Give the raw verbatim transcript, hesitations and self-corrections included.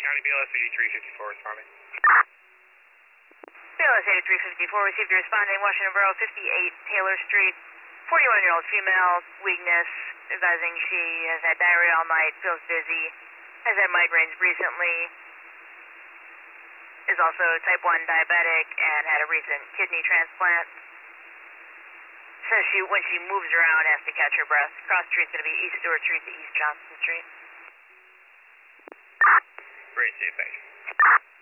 County, B L S eighty-three fifty-four, responding. B L S eighty-three fifty-four, received your responding, Washington Borough, fifty-eight Taylor Street, forty-one-year-old female, weakness, advising she has had diarrhea all night, feels dizzy, has had migraines recently, is also type one diabetic, and had a recent kidney transplant. Says she, when she moves around, has to catch her breath. Cross street's going to be East Stewart Street to East Johnson Street. Great, safe, thank you.